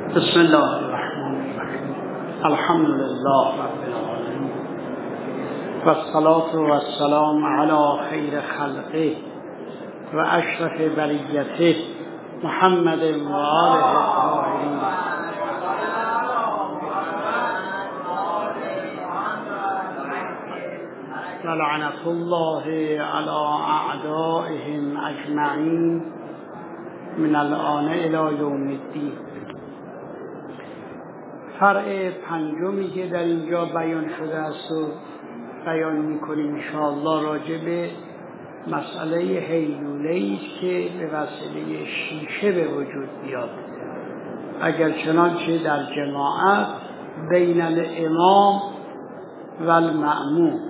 بسم الله الرحمن الرحیم. الحمد لله رب العالمین و الصلاة و السلام علی خیر خلقه و اشرف بریته محمد و آله الطاهرین. لعنة الله علی اعدائهم اجمعین من الآن الی یوم الدین. فرع پنجمی که در اینجا بیان شده است و بیان می‌کنیم انشاءالله راجع به مسئله هیلوله‌ای است که به وسیله شیشه به وجود بیاد، اگر چنانچه در جماعت بین الامام و المأموم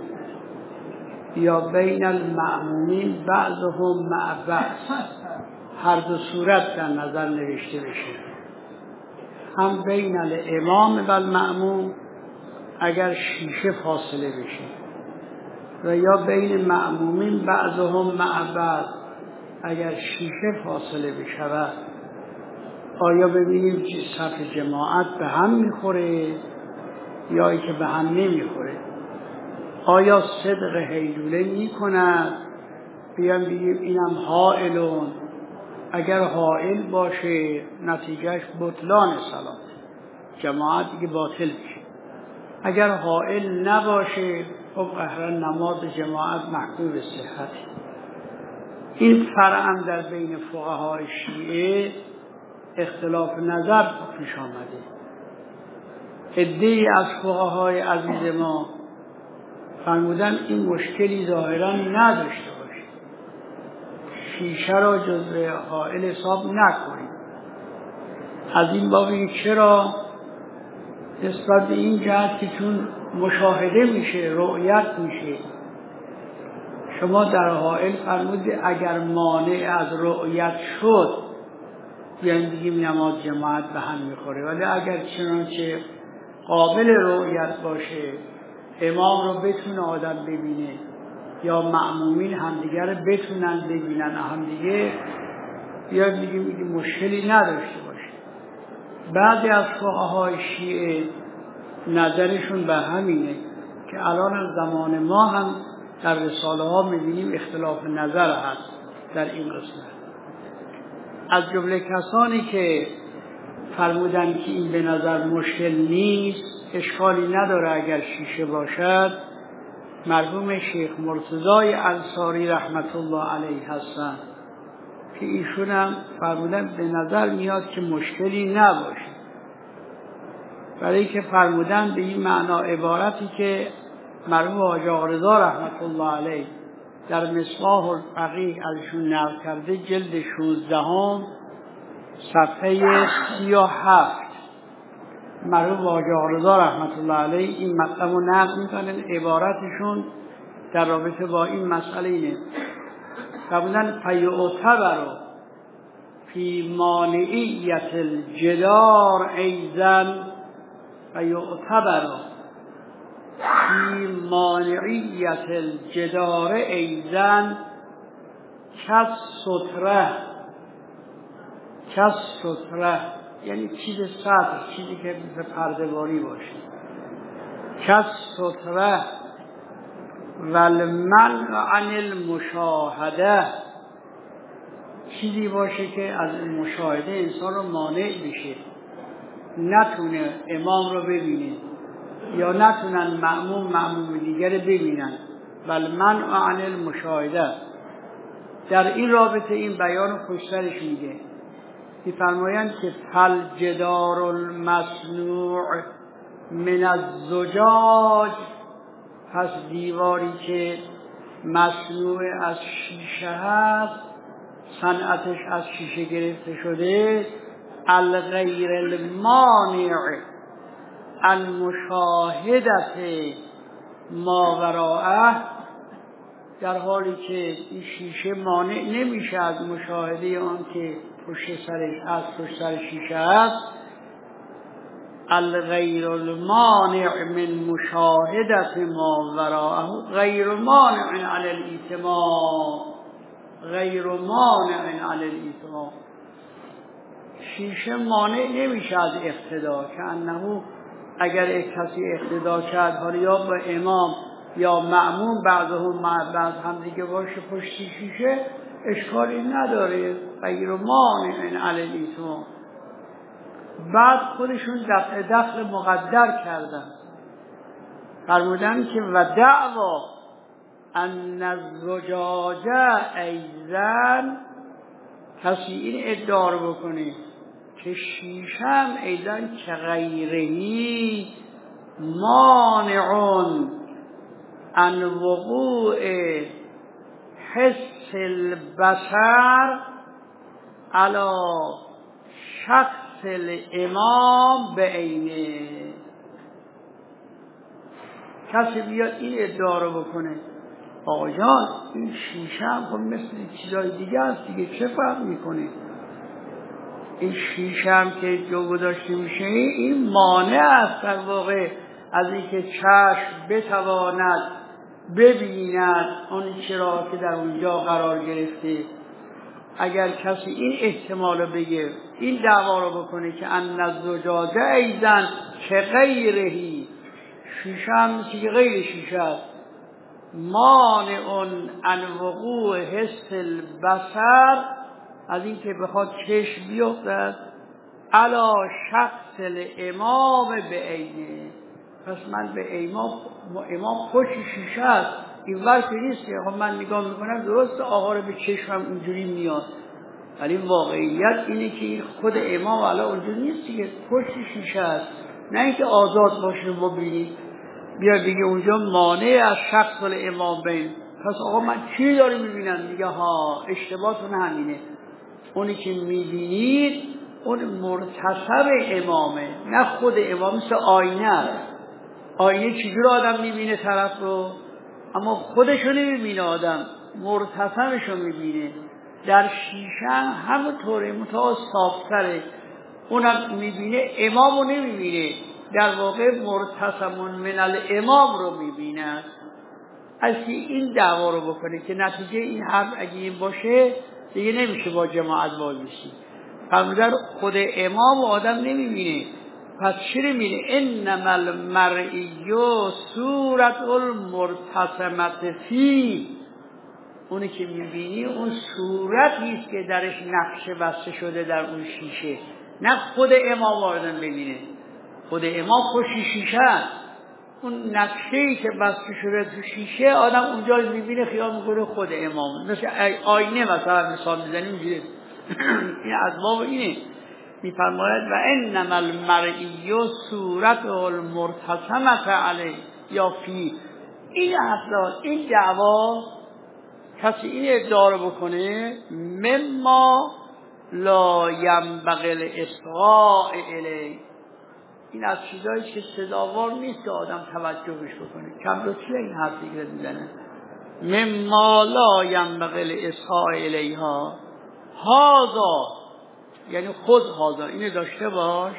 یا بین المأمومین بعضهم مع بعض، هر دو صورت در نظر نوشته بشه، هم بین الامام و المأموم اگر شیشه فاصله بشه و یا بین مأمومین بعضهم مع بعض اگر شیشه فاصله بشود. آیا ببینیم صف جماعت به هم میخوره یا ای که به هم نمیخوره؟ آیا صدق هیلوله میکند؟ بیان بگیم اینم حائلون، اگر حائل باشه نتیجهش بطلان صلات، جماعت دیگه باطل میشه. اگر حائل نباشه خب قهرا نماز جماعت محکوم به صحته. این فرع هم در بین فقهای شیعه اختلاف نظر پیش آمده. عده‌ای از فقهای عزیز ما فرمودن این مشکلی ظاهرا نداشته باشه، شیشه را جزء حائل حساب نکنید. از این بابی چرا؟ نسبت به این جهت که چون مشاهده میشه، رؤیت میشه. شما در حائل فرمودید اگر مانع از رؤیت شد یعنی دیگه نماز جماعت به هم میخوره، ولی اگر چنانچه قابل رؤیت باشه، امام رو بتونه آدم ببینه یا مأمومین همدیگه رو بتونن ببینن همدیگه، یا دیگه مشکلی نداشته باشه. بعضی از فقهای شیعه نظرشون به همینه که الان زمان ما هم در رساله ها میبینیم اختلاف نظر هست در این قسمت. از جمله کسانی که فرمودن که این به نظر مشکل نیست، اشکالی نداره اگر شیشه باشد، مرحوم شیخ مرتضی انصاری رحمت الله علیه هستند که ایشون هم فرمودن به نظر میاد که مشکلی نباشه، برای که فرمودن به این معنا عبارتی که مرحوم حاجی آقا رضا رحمت الله علیه در مصباح الفقیه ازشون نقل کرده، جلد 16 صفحه 37. مرحوم حاجی آقا رضا رحمت الله علیه این مطلب رو نقل میکنن، عبارتشون در رابطه با این مسئله اینه. فرمودن فیعتبر فی مانعیت الجدار ایزن، فیعتبر فی مانعیت الجدار ایزن کس ستره، یعنی چیز سطر، چیزی که به پرده‌واری باشه، کس ستره و المنع عن المشاهده، چیزی باشه که از مشاهده انسان رو مانع بشه، نتونه امام رو ببینه یا نتونن مأموم دیگر ببینن. و المنع عن المشاهده، در این رابطه این بیان خوشترش میگه، می‌فرمایند که فالجدار المصنوع من الزجاج، پس دیواری که مصنوع از شیشه هست، صنعتش از شیشه گرفته شده، الغیر المانع المشاهدت ما وراءه، در حالی که این شیشه مانع نمیشه از مشاهده آن که پشت سر شیشه است. الغیر المانع من مشاهدت ما وراءه غیر مانع علی الایتمام، غیر مانع علی الایتمام، شیشه مانع نمیشه از اقتدا، که انه اگر کسی اقتدا کرد حالا یا با امام یا مأموم بعضهم مع بعض هم دیگه باشه پشت شیشه اشکالی نداره، غیر مانع علیهم. بعد خودشون دخل مقدر کردن، فرمودن که و دعوا ان الزجاجه ایزن، کسی این ادعا رو بکنه که شیشم ایزن که غیرهی مانعون ان وقوع حس البصر علی شخص الامام بعینه. کسی بیاد این ادعا رو بکنه آقا جان این شیشه هم خب مثل چیزای دیگه است دیگه، چه فرق میکنه؟ این شیشه هم که جو گذاشته میشه این مانع است در واقع از اینکه چشم بتواند ببیند اون چرا که در اونجا قرار گرفته. اگر کسی این احتمال رو بگه، این دعوا رو بکنه که ان الزجاجه ایزن که غیرهی، شیشه هم مثل که غیر شیشه است، مانعون عن وقوع حس البصر، از این که بخواد چشم بیفتد علی شخص الامام بعینه. پس من به امام پشت شیشه است، این ورکی نیست که خب من نگاه میکنم درست آقا رو به چشمم اونجوری میاد، ولی واقعیت اینه که خود امام علی اونجوری نیست که پشت شیشه است، نه اینکه آزاد باشه و ببینید. بیا دیگه اونجا مانع از شخص الامام بین. پس آقا من چی داری میبینم؟ دیگه ها اشتباهتون همینه، اونی که میبینید اون مرتصب امامه نه خود امام. مثل آینه است، آینه چجور آدم میبینه طرف رو؟ اما خودشو نمیبینه آدم، مرتصبشو میبینه. در شیشه همونطوره متأ صافتره، اونم میبینه امامو نمیبینه، در واقع مرتصمون من الامام رو میبیند. از این دعوا رو بکنه که نتیجه این حرف اگه این باشه دیگه نمیشه با جماعت وای میشی. فرمودن خود امام آدم نمیبینه، پس چی رو میبینه؟ انما المرئی صورت المرتسمت فی، اونی که میبینی اون صورتیست که درش نقشه بسته شده در اون شیشه، نه خود امام آدم ببینه. خود امام پشت شیشه است، اون نقشه‌ای که بسته شده تو شیشه آدم اونجا میبینه خیال میکنه خود امام. مثل آینه مثلا مثال میزنیم اینجوری. این از باب اینه میفرماید و انما المرئی صورت المرتسمت علی یا فی. این اصلا این دعوا کسی این ادعا رو بکنه مما لا ینبغی الاصغاء الیه، این از چیزایی که صداوار نیست که آدم توجهش بکنه. کم لطفی این حرفی که میزنه مما لا ینبغی الاصغاء الیها، هذا یعنی خود هذا اینو داشته باش،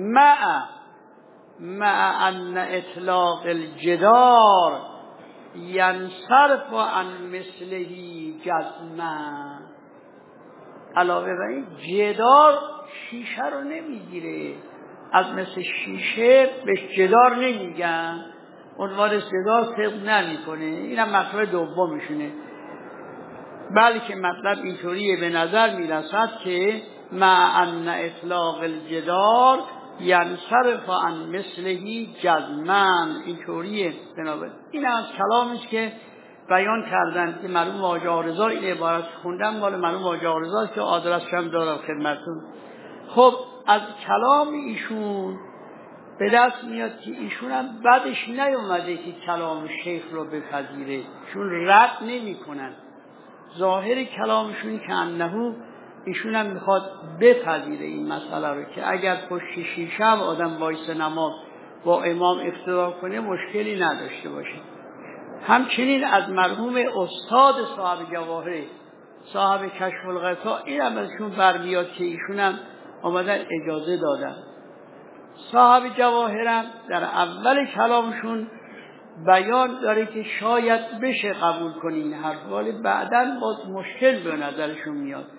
مع ان اطلاق الجدار ینصرف عن مثلهی جزما. علاوه بر این جدار شیشه رو نمیگیره، از مثل شیشه به جدار نمیگن، عنوان جدار طبق نمیکنه. اینم مطلب دومشونه. بلکه مطلب اینطوریه به نظر میرسد که مع ان اطلاق الجدار ینصرف عن مثلهی جزما، اینطوریه. بنابراین این از کلامیست که بیان کردن که مرحوم واجه عارضی این عبارت خوندن، مال مرحوم واجه عارضی که آدرسش هم دارم خدمتتون. خب از کلام ایشون به دست میاد که ایشون هم بعدش نیومده که کلام شیخ رو بپذیره، چون رد نمی کنن. ظاهر کلامشون که انه ایشون هم میخواد بپذیره این مسئله رو که اگر پشت شیشه آدم وایس نماز با امام اقتدا کنه مشکلی نداشته باشه. همچنین از مرحوم استاد صاحب جواهر صاحب کشف الغطا این هم ازشون برمیاد که ایشون هم آمدن اجازه دادن. صاحب جواهرم در اول کلامشون بیان داره که شاید بشه قبول کنین حرف، ولی بعداً باز مشکل به نظرشون میاد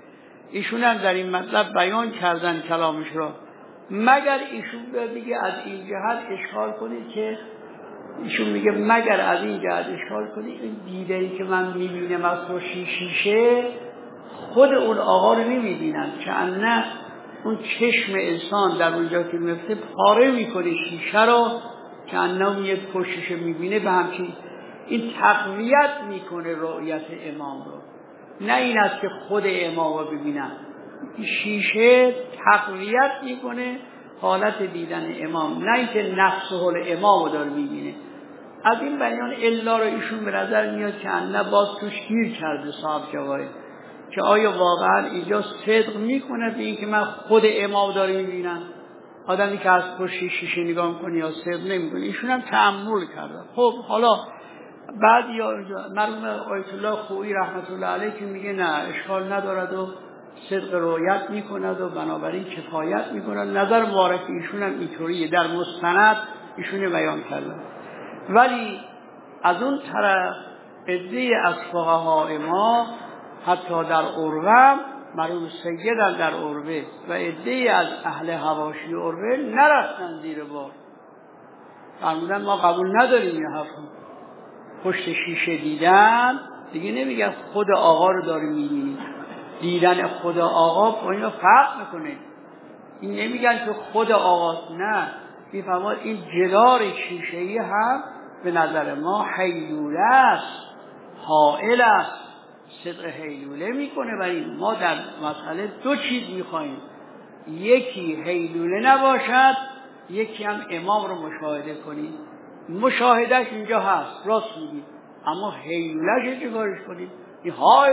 ایشون هم در این مطلب بیان کردن کلامش را، مگر ایشون بگه از این جهت اشکال کنید که ایشون میگه مگر از این جهت اشکال کنید این دیده‌ای که من میبینم از پشت شیشه خود اون آقا رو نمیبینم، چنانه اون چشم انسان در اونجا که میفته پاره میکنه شیشه رو، چنانه اون یک پشتش میبینه، به همچین این تقویت میکنه رؤیت امام رو، نه این است که خود امام رو ببینم. شیشه تقویت میکنه حالت دیدن امام، نه اینکه نفس و حال امام رو داره میبینه. از این بیان الا رو ایشون به نظر میاد که انه باز توش گیر کرده صاحب جواهر، که آیا واقعا اینجا صدق میکنه به این که من خود امام داره میبینم، آدمی که از پشت شیشه نگاه میکنه، یا صدق نمیکنه. ایشون هم تأمل کرده. خب حالا بعد یا مرحوم آیت الله خویی رحمت الله علیه که میگه نه اشکال ندارد و صدق رویت میکند و بنابراین کفایت میکند. نظر مبارک ایشون هم اینطوریه، در مستند ایشون بیان کرده. ولی از اون طرف عده‌ای از فقهای ما حتی در عروه، مرحوم سید در عروه و عده‌ای از اهل حواشی عروه نرفتن زیر بار، فرمودن ما قبول نداریم این حرفو. پشت شیشه دیدن دیگه نمیگن خود آقا رو داره میبینی، دیدن خود آقا با اینا فرق میکنه. این نمیگن که خود آقا، نه، میفرماد این جدار شیشه‌ای هم به نظر ما حیلوله است، حائل است، صدق حیلوله میکنه. ولی ما در مسئله دو چیز میخوایم، یکی حیلوله نباشد، یکی هم امام رو مشاهده کنیم. مشاهدهش اینجا هست، راست میگید، اما حیلولهش چه کارش کنیم؟ این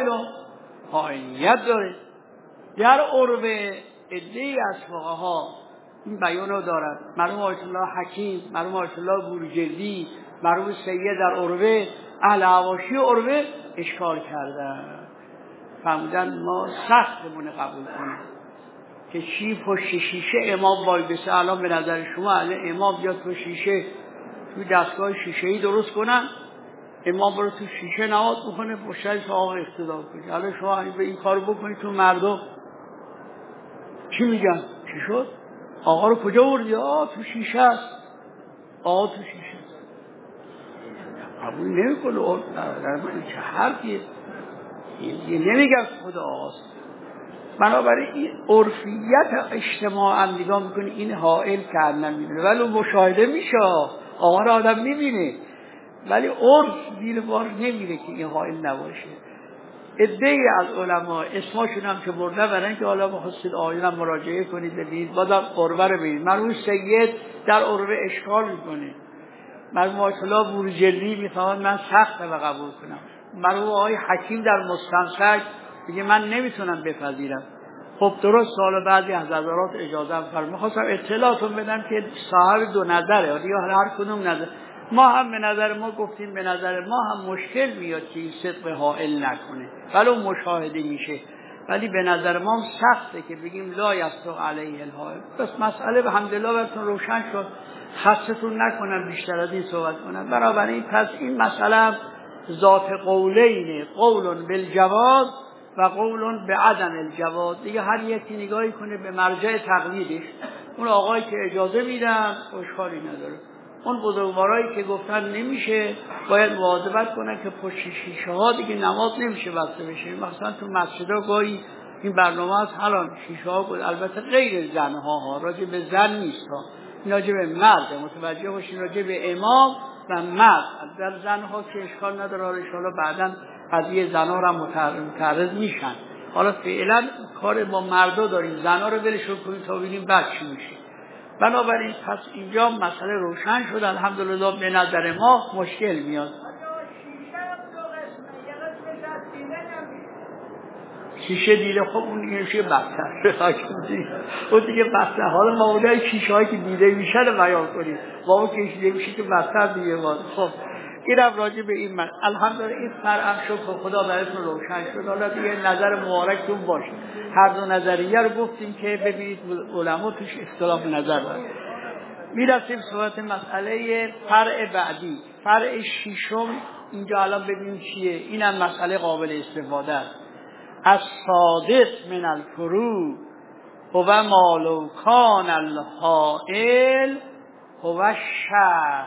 حائلیت داره. در عروه عده‌ای از فقها این بیان رو دارد، مرحوم آیت الله حکیم، مرحوم آیت الله بورجردی، مرحوم سید در عروه، اهل حواشی عروه اشکال کردن، فرمودن ما سختمون قبول کنیم که چی پشت شیشه امام وایبسه. الان به نظر شما امام بیاد پشت شیشه، توی دستگاه شیشه‌ای درست کنن، امام برو تو شیشه نماز بکنه، پشتش آقا اقتدا کنه. الان شما به این کارو بکنید تو مردم چی میگن؟ چی شد؟ آقا رو کجا بردی؟ تو شیشه است. تو شیشه است. قبول نمی‌کنه. در من چه حرفیه؟ این نمیگن خود آقاست. بنابراین این عرفیت اجتماع هم نگاه میکنه، این حائل کردن میدونه، ولی مشاهده میشه، آقا رو آدم میبینه، ولی عرف زیر بار نمیره که این حائل نباشه. عده‌ای از علما اسماشون هم که برده برن که حالا بخواستید آیون مراجعه کنید ببینید، بازم عروه رو ببینید. مرحوم سید در عروه اشکال میکنه، مرحوم آیت الله بورجردی میخواد من سخت و قبول کنم، مرحوم آقای حکیم در مستمسک میگه من نمیتونم بپذیرم. خب درست، سال بعضی از حضرات اجازه فرمودن، میخواستم اطلاعاتون بدم که صاحب دو نظره، یا هر کدوم نظر. ما هم به نظر ما گفتیم، به نظر ما هم مشکل میاد که این صدق حائل نکنه، ولو مشاهده میشه، ولی به نظر ما هم سخته که بگیم لا یصدق علیه الحائل. بس مسئله به الحمدلله براتون روشن شد، خستتون نکنم بیشتر از این صحبت کنم. بنابراین پس این مسئله ذات قولینه، قول بالجواز و قول به عدم الجواز. دیگه هر یکی نگاهی کنه به مرجع تقلیدش. اون آقایی که اجازه میدن اشکالی نداره، اون بزرگوارایی که گفتن نمیشه باید مواظبت کنن که پشت شیشه ها دیگه نماز نمیشه بسته بشه. مثلا تو مسجدها گاهی این برنامه هست، الان شیشه ها بود، البته غیر زنها، راجع به زن نیست، راجع به مرد متوجه باشین، راجع به امام و مرد. در زنها که اشکال نداره، ان شاءالله بعداً قضیه زنها را متعرض میشن. حالا فعلا کار با مردا داریم، زنها رو ولشون کنیم تا ببینیم بعد چی میشه. بنابراین پس اینجا مسئله روشن شد الحمدلله. به نظر ما مشکل میاد. شیشه دیده، خب اون دیگه میشه بدتر، اون دیگه بدتر. حالا ما اونای شیشه هایی که دیده میشه رو بیان کنیم، با اون که دیده میشه که بدتر دیگه باز. خب اینم راجع به این من الحمدلله این فرق شد، خدا براتون روشن شد. حالا دیگه نظر مبارکتون باشه. هر دو نظریه رو گفتیم که ببینید علما توش اختلاف نظر دارن. میرسیم صحبت مسئله فرع بعدی، فرع ششم. اینجا الان ببینیم چیه. اینم مسئله قابل استفاده است. الصادق من الفروع هو مالو کان الحائل هو الشرع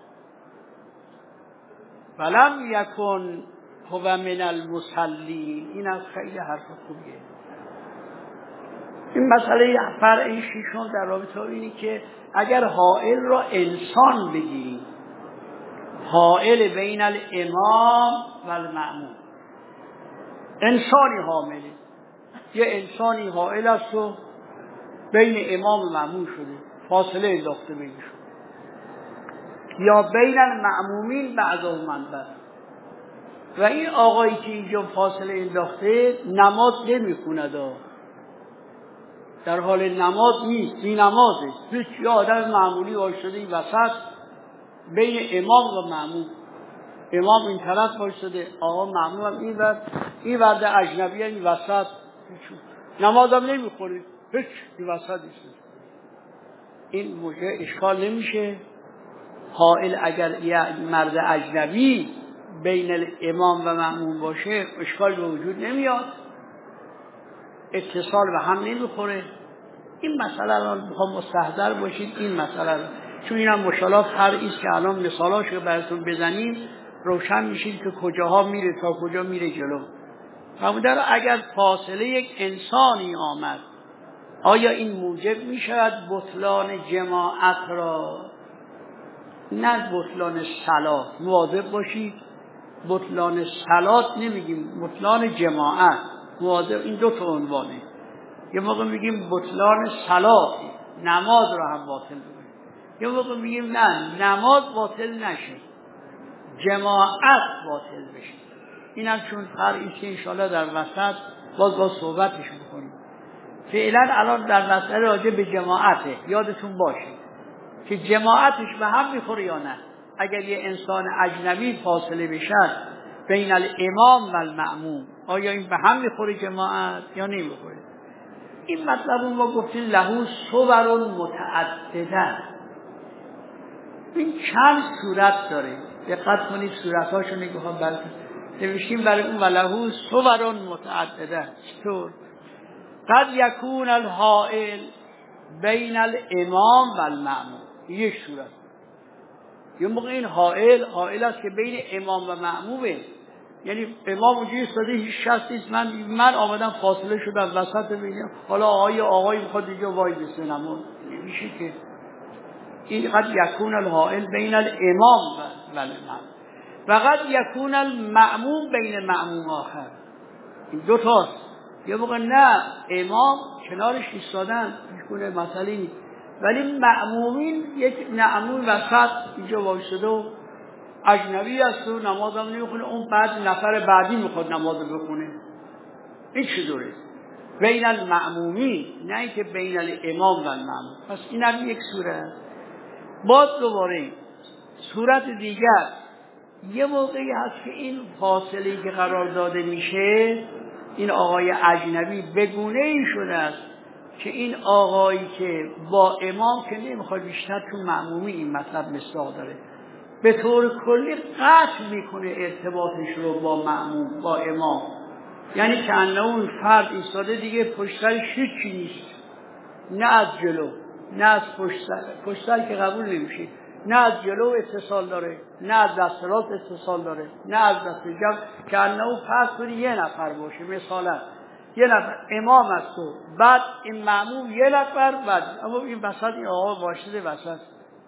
ولم یکن هو من المصلین. این از خیلی حرف خوبیه. این مسئله فرع این شیشم در رابطه با اینی که اگر حائل را انسان بگیریم، حائل بین الامام و المأموم، انسانی حامله، یه انسانی حائل است و بین امام و مأموم شده، فاصله انداخته بینشون، یا بین المأمومین بعضهم من بعض. و این آقایی که اینجا فاصله انداخته نماز نمی‌خواند، در حال نماز نیست، بی نمازه، هیچ یه آدم معمولی وایساده این وسط بین امام و مأموم، امام این طرف وایساده، آقا مأموم هم این ورده اجنبی این وسط، نماز هم نمیخوره، هیچ این وسط نیست. این موجه اشکال نمیشه. حائل اگر یه مرد اجنبی بین الامام و مأموم باشه اشکال به وجود نمیاد، اتصال به هم نمیخوره. این مسئله رو میخوام مستحضر باشید، این مسئله رو، چون این هم مشالات فرعی است که الان مثالاشو براتون بزنیم روشن میشید که کجاها میره تا کجا میره جلو. همونطور اگر فاصله یک انسانی آمد، آیا این موجب میشود بطلان جماعت را؟ نه بطلان صلات، مواظب باشید، بطلان صلات نمیگیم، بطلان جماعت، مواظب. این دو تا عنوانه. یه موقع میگیم بطلان صلات، نماز را هم باطل بکنیم، یه موقع میگیم نه نماز باطل نشه، جماعت باطل بشه. این هم چون فرعی که انشاءالله در وسط باز صحبتش بکنیم. فعلا الان در مسئله راجع به جماعته، یادتون باشه که جماعتش به هم میخوره یا نه. اگر یه انسان اجنبی فاصله بشد بین الامام و المأموم، آیا این به هم میخوره جماعت یا نمیخوره؟ این مطلب ما گفتیم لهو صور متعدده، این چند صورت داره، دقت کنید صورتاشو نگاه کنید، نوشتیم برای اون لهو صور متعدده. چطور؟ قد یکون الحائل بین الامام و المأموم، یک صورت. یه موقع این حائل است که بین امام و مأمومه، یعنی امام اونجوری ایستاده هیچ شخص نیست، من آمدم فاصله شدم وسط بینم، حالا آقای میخواد اینجا وای بسه نماز، نمیشه که. این قد یکون الحائل بین الامام و المأموم و قد یکون المأموم بین مأموم آخر. این دو تاست. یه موقع نه امام کنارش ایستادن میکنه مسئله نیست، ولی مأمومین یک مأموم وسط اینجا وایساده و اجنبی است و نماز هم نمیخونه، اون بعد نفر بعدی میخواد نماز بخونه. این چطوره؟ بین المأمومین، نه اینکه بین الامام و المأموم. پس این هم یک صورت. باز دوباره صورت دیگر، یه موقعی هست که این فاصله که قرار داده میشه، این آقای اجنبی بگونه این شده است که این آقایی که با امام که نمیخواد بیشتر تو مأمومی این مطلب مصداق داره، به طور کلی قطع میکنه ارتباطش رو با مأموم، با امام. یعنی که انه اون فرد ایستاده دیگه پشترش هیچی نیست، نه از جلو نه از پشتر که قبول نمیشه، نه از جلو اتصال داره، نه از دست راست اتصال داره، نه از دست چپ، که انه فرض کنی یه نفر باشه، مثلا یه نفر امام است و بعد این مأموم یه نفر، بعد اما این وسط این آقا واشده وسط،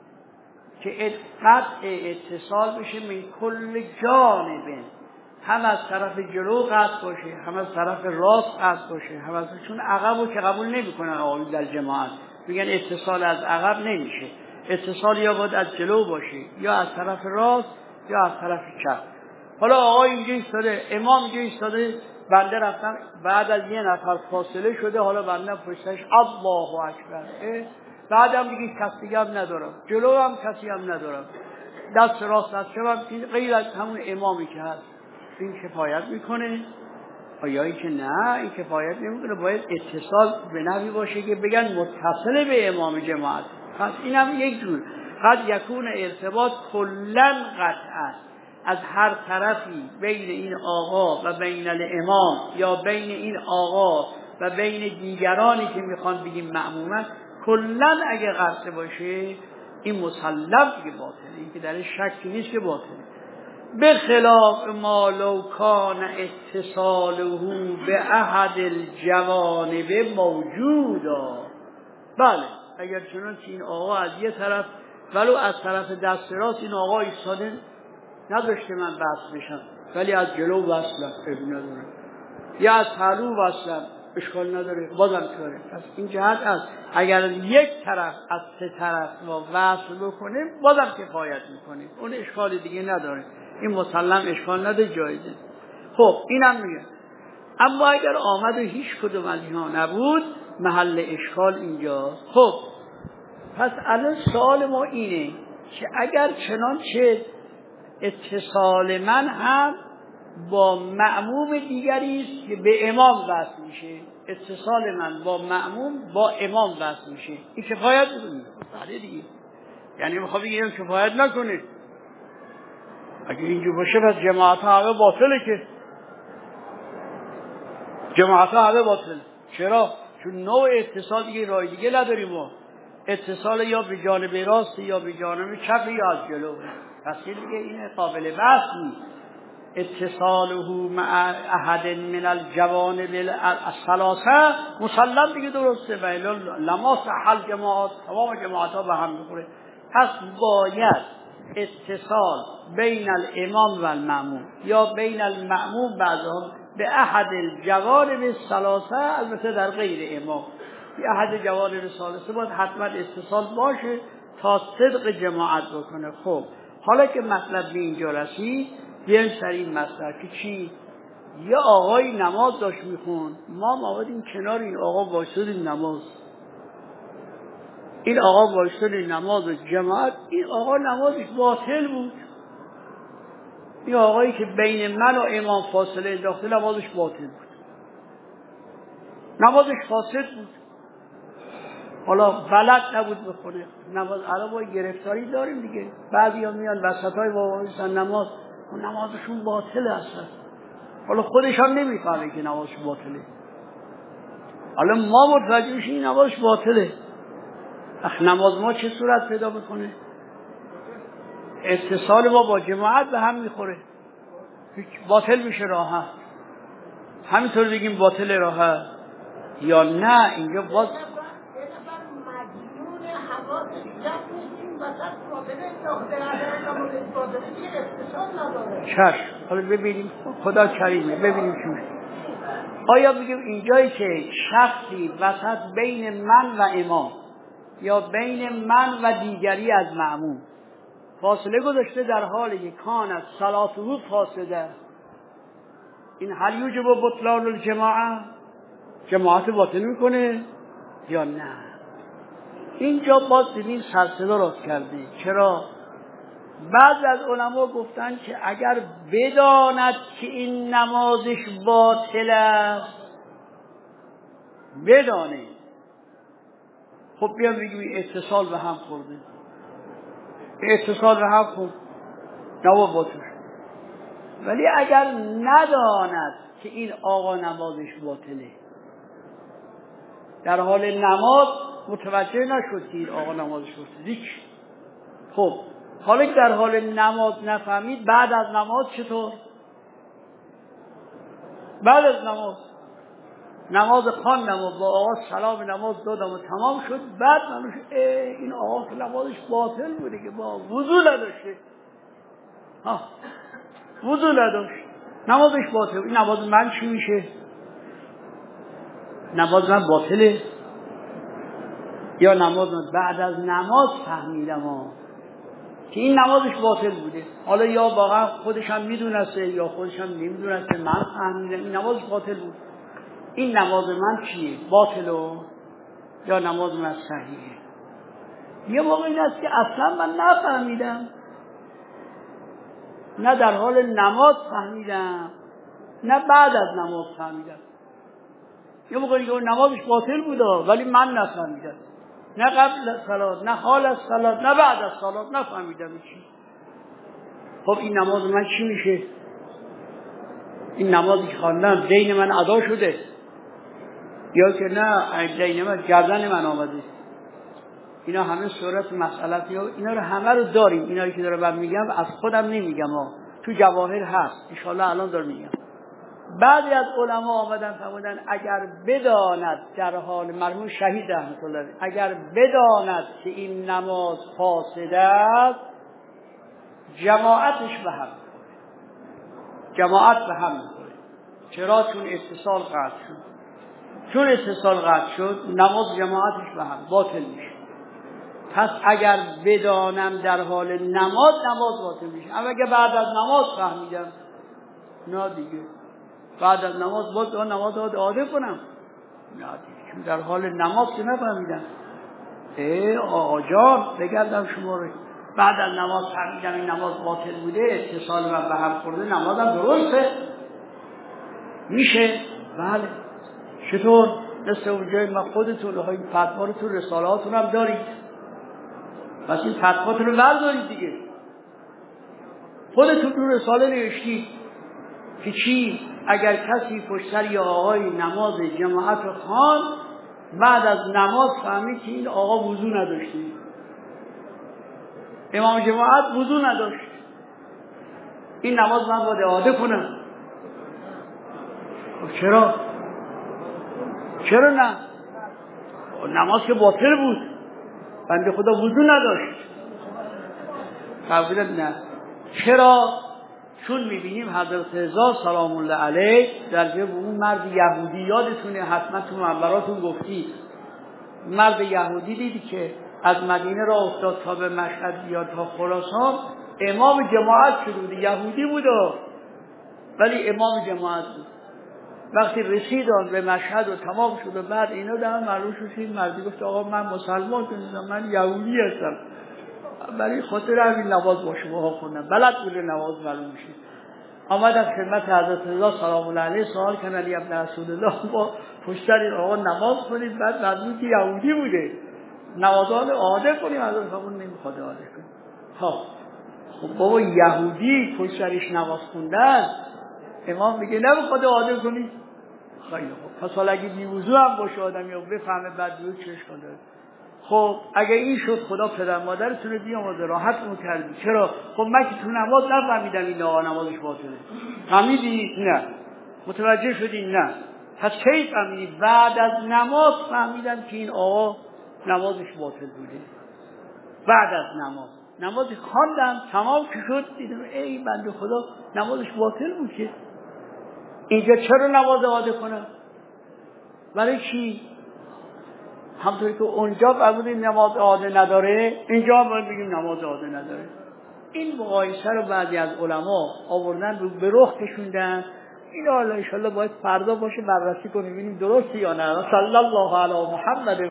که قطع اتصال بشه من کل جانبه، هم از طرف جلو قطع باشه، هم از طرف راست قطع باشه، هم از چون عقبو که قبول نمیکنن آقایون در جماعت، میگن اتصال از عقب نمیشه، اتصال یا باید از جلو باشه، یا از طرف راست یا از طرف چپ. حالا آقای اینجا ایستاده، امام اینجا ایستاده، بنده رفتم بعد از یه نفر فاصله شده، حالا بنده پشتش الله اکبر، بعدم دیگه کسی هم ندارم، جلو هم کسی هم ندارم، دست راست دست چپ غیر از همون امامی که هست. این کفایت میکنه؟ آیا این که نه، این کفایت نمیکنه، باید اتصال به نحوی باشه که بگن متصل به امام جماعت. پس این هم یک جور قد یکون ارتباط کلن قطع است، از هر طرفی بین این آقا و بین الامام یا بین این آقا و بین دیگرانی که میخوان بگیم مأمومن کلن اگه قرصه باشه این مسلم دیگه باطله، این که درش شکی نیست که باطله. به خلاف ما لو کان اتصاله به احد الجوانب موجودا. بله اگر چنانچه این آقا از یه طرف ولو از طرف دست راست این آقا ایستاده نداشته من وصل بشم ولی از جلو وصلم اشکال نداره، یا از پهلو وصلم اشکال نداره بازم کاره. پس این جهت است اگر یک طرف از سه طرف ما وصل بکنه بازم کفایت میکنه، اون اشکال دیگه نداره، این مسلم اشکال نداره جایزه. خب اینم میگه اما اگر آمد و هیچ کدوم از اینها نبود محل اشکال اینجاست. خب پس الان سوال ما اینه که اگر چنانچه اتصال من هم با مأموم دیگری است که به امام وصل میشه، اتصال من با مأموم با امام وصل میشه، این کفایت میکنه؟ بله دیگه، یعنی میخوام بگم کفایت نکنه. اگه اینجور باشه پس جماعت همه باطله، که جماعت همه باطله. چرا؟ چون نوع اتصال دیگه راه دیگه نداریم ما، اتصال یا به جانب راست یا به جانب چپ یا از جلو، پس دیگه این قابل بحث نیست. اتصاله مع احد من الجوانب الثلاثه مسلم دیگه درسته، ولی لما صح جماعت تمام جماعت ها به هم میخوره. پس باید اتصال بین الامام و المأموم یا بین المأموم بعضهم به احد الجوانب الثلاثه، البته در غیر امام به احد جوانب الثلاثه باید حتما اتصال باشه تا صدق جماعت بکنه. خب حالا که مطلب به اینجا رسید بیایم سر این مسئله که چی؟ یه آقای نماز داشت میخوند، ما آمدیم کنار این آقا وایسادیم نماز، این آقا وایساد نماز جماعت، این آقا نمازش باطل بود، این آقایی که بین من و امام فاصله انداخته نمازش باطل بود، نمازش فاسد بود. حالا بلد نبود بخونه نماز. الان ما گرفتاری داریم دیگه، بعضی ها میان وسطای وایسن نماز و نمازشون باطله اصلا، حالا خودش هم نمیفهمه که نمازش باطله، حالا ما متوجه میشیم این نمازش باطله. نماز ما چه صورت پیدا میکنه؟ اتصال ما با جماعت به هم میخوره، باطل میشه راحت. همینطور بگیم باطل راحت یا نه؟ اینجا باز چشم. حالا ببینیم خدا کریمه، ببینیم چی میشه. آیا بگیم اینجایی که شخصی وسط بین من و امام یا بین من و دیگری از مأموم فاصله گذاشته در حالی که کانت صلاته فاسده، این هل یوجب بطلان الجماعه، جماعت باطل میکنه یا نه؟ اینجا باز ببین سرصدا راست کرده. چرا؟ بعض از علما گفتن که اگر بداند که این نمازش باطل است، بدانه، خب بیان بگیم اتصال به هم خورده، اتصال به هم خورد نماز باطل. ولی اگر نداند که این آقا نمازش باطله، در حال نماز متوجه نشد که این آقا نمازش باطله، خب حالا که در حال نماز نفهمید، بعد از نماز چطور؟ بعد از نماز خواندم و با آقا سلام نماز دادم و تمام شد، بعد من شد این آقا که نمازش باطل بوده که با وضو نداشته، وضو نداشت نمازش باطل، این نماز من چی میشه؟ نماز من باطله یا نماز من بعد از نماز فهمیدم که این نمازش باطل بوده، حالا یا واقعا خودش هم میدونسته یا خودش هم نمیدونسته، من فهمیدم این نمازش باطل بود، این نماز من چیه؟ باطله یا نماز من صحیحه؟ یه موقع این است که اصلا من نفهمیدم، نه در حال نماز فهمیدم نه بعد از نماز فهمیدم. یه موقعی که نمازش باطل بوده ولی من نفهمیدم، نه قبل از صلات نه حال از صلات نه بعد از صلات نفهمیدم چی. خب این نماز من چی میشه؟ این نمازی که خواندم دین من ادا شده یا که نه دین من گردن من آمده؟ اینا همه صورت مسئله اینا رو همه رو داریم. اینایی که دارم میگم از خودم نمیگم تو جواهر هست، ان شاءالله الان دارم میگم. بعضی از علما آمدن فرمودن اگر بداند در حال، مرحوم شهید رحمت الله علیه، اگر بداند که این نماز فاسد است جماعتش به هم می‌خوره. جماعت به هم می‌خوره. چرا؟ چون اتصال قطع شد. چون اتصال قطع شد نماز جماعتش به هم باطل میشه. پس اگر بدانم در حال نماز باطل میشه. اما اگر بعد از نماز فهمیدم نه دیگه، بعد از نماز باید نماز عاده کنم نه دیگه، چون در حال نماز که نفهمیدم. آقا جان بگردم شما رو بعد از نماز فهمیدم این نماز باطل بوده، اتصال من به هم خورده، نمازم درسته میشه. بله چطور؟ مثل اونجای ما خودتون این فتواتون رسالاتون هم دارید، پس این فتواتون رو بردارید دیگه. خودتون تو رساله نوشتید که چی؟ اگر کسی پشتر یا آقای نماز جماعت خواند بعد از نماز فهمید که این آقا وضو نداشته، امام جماعت وضو نداشت، این نماز من باید اعاده کنم. چرا؟ چرا نه؟ نماز که باطل بود، بنده خدا وضو نداشت. فرمودن نه. چرا؟ چون میبینیم حضرت رضا سلام الله علیه در جبه اون مرد یهودی، یادتونه حتما تو منبراتون گفتید، مرد یهودی دیدی که از مدینه را افتاد تا به مشهد یا تا خراسان، امام جماعت شده بود، یهودی بود ولی امام جماعت بود. وقتی رسیدن به مشهد و تمام شد و بعد اینا دارن معلوم شد این مردی گفت آقا من مسلمان نیستم، من یهودی هستم، برای خاطر همین نماز با شما خوندم، بلد بود نماز معلوم میشه. آمدن خدمت حضرت رضا سلام الله علیه سوال کردن علی ابن رسول الله با پشتر این آقا نماز کنید، بعد معلوم که یهودی بوده، نمازان عاده کنیم. حضرت فرمود نمیخواد عاده کنیم. خب بابا یهودی پشترش نماز خوندن، امام میگه نمیخواد عاده کنید. خیلی خوب، پس حالا اگه بیوضو هم باشه آدم یا بفهمه بعد بیو چش کنه. خب اگه این شد خدا پدر مادرتون رو بیامرزه، راحتمون کردی. چرا؟ خب من که تو نماز نفهمیدم این آقا نمازش باطله. فهمیدی؟ نه. متوجه شدی؟ نه. پس کی فهمیدی؟ بعد از نماز فهمیدم که این آقا نمازش باطل بوده. بعد از نماز خواندم تمام که شد دیدم ای بنده خدا نمازش باطل بود. که اینجا چرا نماز عاده کنم؟ برای چی؟ همطوری که اونجا فرمودیم نماز عاده نداره، اینجا هم باید بگیم نماز عاده نداره. این مقایسه رو بعضی از علما آوردن رو به رخ کشوندن. این حالا ان شاءالله باید فردا باشه بررسی کنیم ببینیم درسته یا نه. صلی الله علی محمد.